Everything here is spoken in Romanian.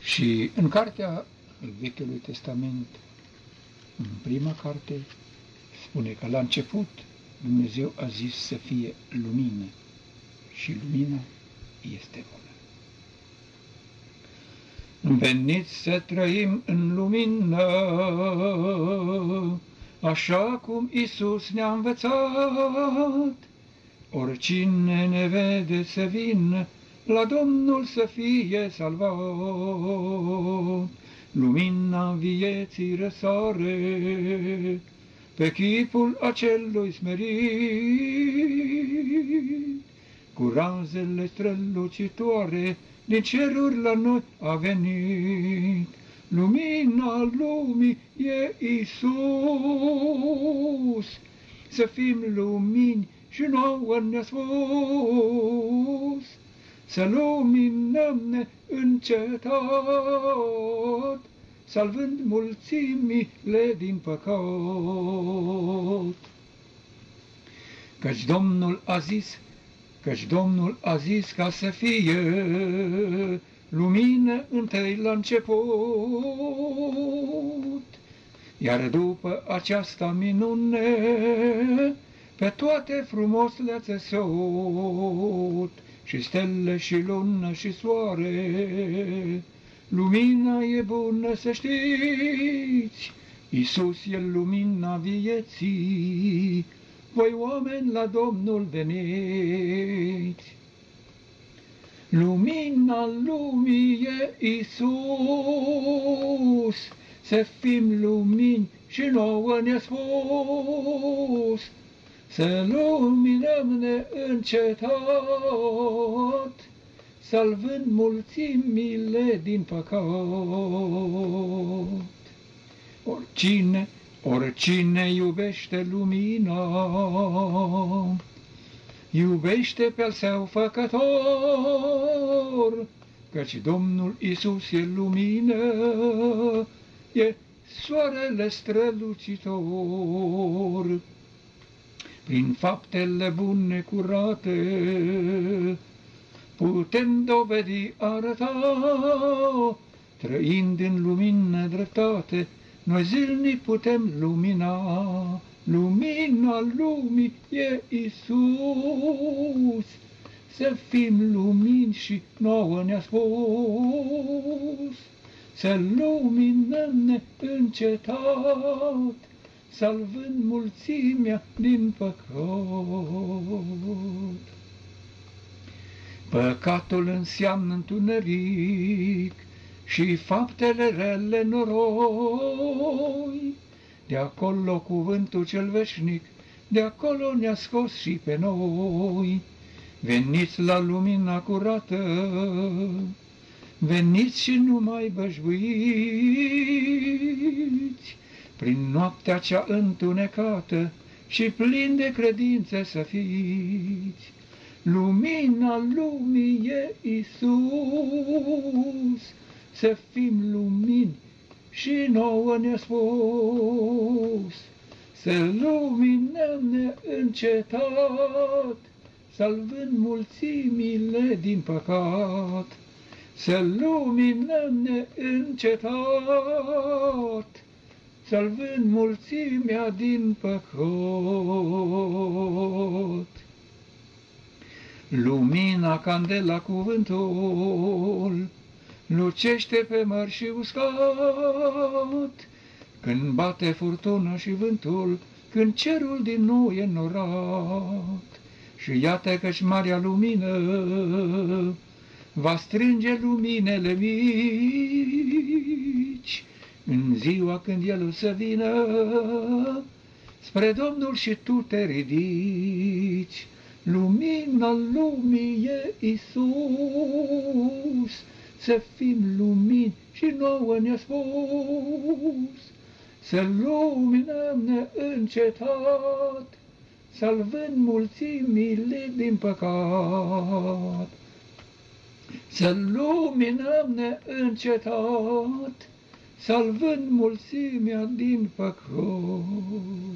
Și în cartea Vechiului Testament, în prima carte, spune că la început Dumnezeu a zis să fie lumină și lumina este bună. Veniți să trăim în lumină, așa cum Iisus ne-a învățat. Oricine ne vede să vină, la Domnul să fie salvat. Lumina vieții răsare pe chipul acelui smerit, cu razele strălucitoare din ceruri la noi a venit. Lumina lumii e Iisus, să fim lumini și nouă ne-a spus, să luminăm neîncetat, salvând mulțimile din păcat. Căci Domnul a zis ca să fie lumină întâi la început, iar după aceasta minune pe toate frumos le-a țesut, și stele și lună și soare. Lumina e bună, să știți, Iisus e lumina vieții, voi oameni la Domnul veniți. Lumina lumii e Iisus, să fim lumini și nouă ne-a spus, să luminăm neîncetat, salvând mulțimile din păcat. Oricine iubește lumina, iubește pe-al său făcător, căci Domnul Iisus e lumină, e soarele strălucitor. Prin faptele bune curate putem dovedi, arăta, trăind în lumină dreptate, noi zilnic putem lumina. Lumina lumii e Iisus, să fim lumini și nouă ne-a spus, să luminăm neîncetat, salvând mulțimea din păcat. Păcatul înseamnă întuneric și faptele rele noroi, de acolo cuvântul cel veșnic, de acolo ne-a scos și pe noi. Veniți la lumina curată, veniți și nu mai bășbuiți, prin noaptea cea întunecată și plin de credințe să fiți. Lumina lumii e Iisus, să fim lumini și nouă ne-a spus, să luminăm neîncetat, salvând mulțimile din păcat. Să luminăm neîncetat, salvând mulțimea din păcat. Lumina, candela, cuvântul, lucește pe mări și uscat, când bate furtuna și vântul, când cerul din nou e înnorat. Și iată că-și marea lumină va strânge luminele mici, în ziua când El o să vină, spre Domnul și tu te ridici. Lumina lumii e Iisus, să fim lumini și nouă ne-a spus, să luminăm neîncetat, salvând mulțimile din păcat. Să luminăm neîncetat, salvând mulțimea din păcat.